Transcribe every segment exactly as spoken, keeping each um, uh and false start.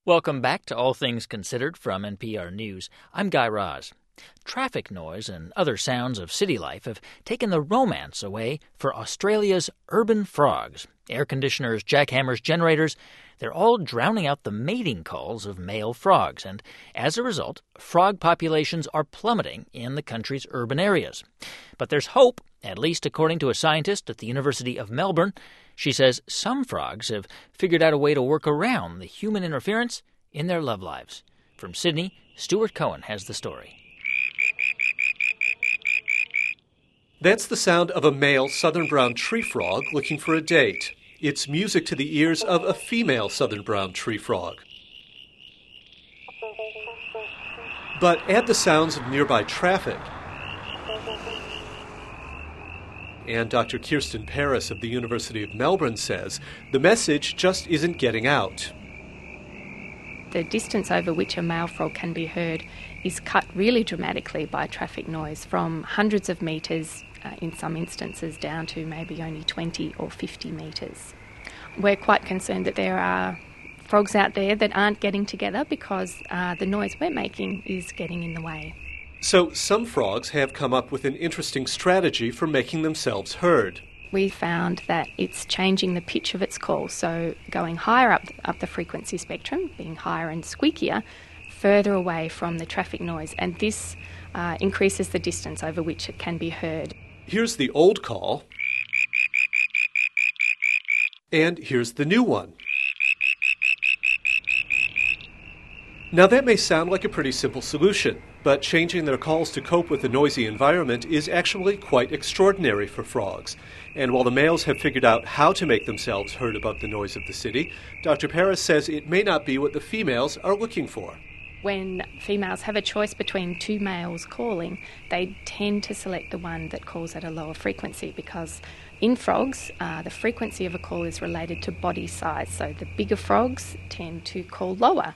Welcome back to All Things Considered from N P R News. I'm Guy Raz. Traffic noise and other sounds of city life have taken the romance away for Australia's urban frogs. Air conditioners, jackhammers, generators, they're all drowning out the mating calls of male frogs, and as a result, frog populations are plummeting in the country's urban areas. But there's hope, at least according to a scientist at the University of Melbourne. She says some frogs have figured out a way to work around the human interference in their love lives. From Sydney, Stuart Cohen has the story. That's the sound of a male southern brown tree frog looking for a date. It's music to the ears of a female southern brown tree frog. But add the sounds of nearby traffic, and Doctor Kirsten Paris of the University of Melbourne says the message just isn't getting out. The distance over which a male frog can be heard is cut really dramatically by traffic noise, from hundreds of metres uh, in some instances down to maybe only twenty or fifty metres. We're quite concerned that there are frogs out there that aren't getting together because uh, the noise we're making is getting in the way. So some frogs have come up with an interesting strategy for making themselves heard. We found that it's changing the pitch of its call, so going higher up, up the frequency spectrum, being higher and squeakier, further away from the traffic noise, and this uh, increases the distance over which it can be heard. Here's the old call, and here's the new one. Now that may sound like a pretty simple solution, but changing their calls to cope with the noisy environment is actually quite extraordinary for frogs. And while the males have figured out how to make themselves heard above the noise of the city, Doctor Paris says it may not be what the females are looking for. When females have a choice between two males calling, they tend to select the one that calls at a lower frequency because in frogs, uh, the frequency of a call is related to body size. So the bigger frogs tend to call lower.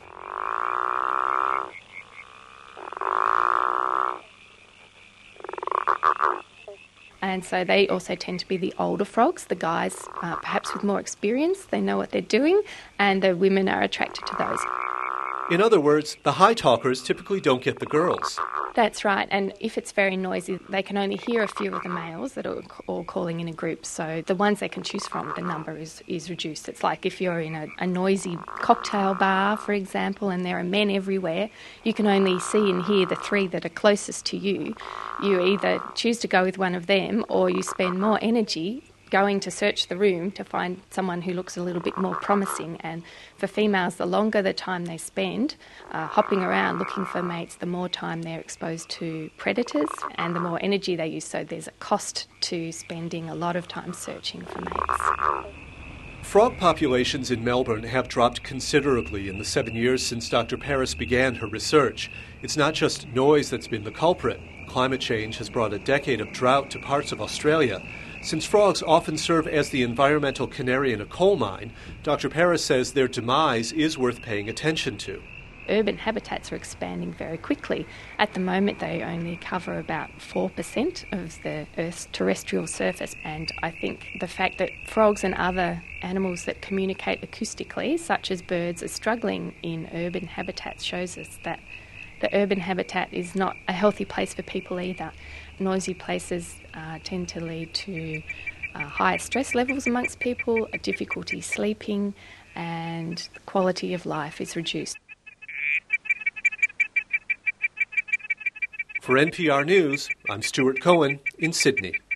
And so they also tend to be the older frogs, the guys uh, perhaps with more experience, they know what they're doing, and the women are attracted to those. In other words, the high talkers typically don't get the girls. That's right, and if it's very noisy, they can only hear a few of the males that are all calling in a group, so the ones they can choose from, the number is, is reduced. It's like if you're in a, a noisy cocktail bar, for example, and there are men everywhere, you can only see and hear the three that are closest to you. You either choose to go with one of them or you spend more energy going to search the room to find someone who looks a little bit more promising. And for females, the longer the time they spend uh, hopping around looking for mates, the more time they're exposed to predators and the more energy they use. So there's a cost to spending a lot of time searching for mates. Frog populations in Melbourne have dropped considerably in the seven years since Doctor Paris began her research. It's not just noise that's been the culprit. Climate change has brought a decade of drought to parts of Australia. Since frogs often serve as the environmental canary in a coal mine, Doctor Paris says their demise is worth paying attention to. Urban habitats are expanding very quickly. At the moment, they only cover about four percent of the Earth's terrestrial surface, and I think the fact that frogs and other animals that communicate acoustically, such as birds, are struggling in urban habitats shows us that the urban habitat is not a healthy place for people either. Noisy places uh, tend to lead to uh, higher stress levels amongst people, a difficulty sleeping, and the quality of life is reduced. For N P R News, I'm Stuart Cohen in Sydney.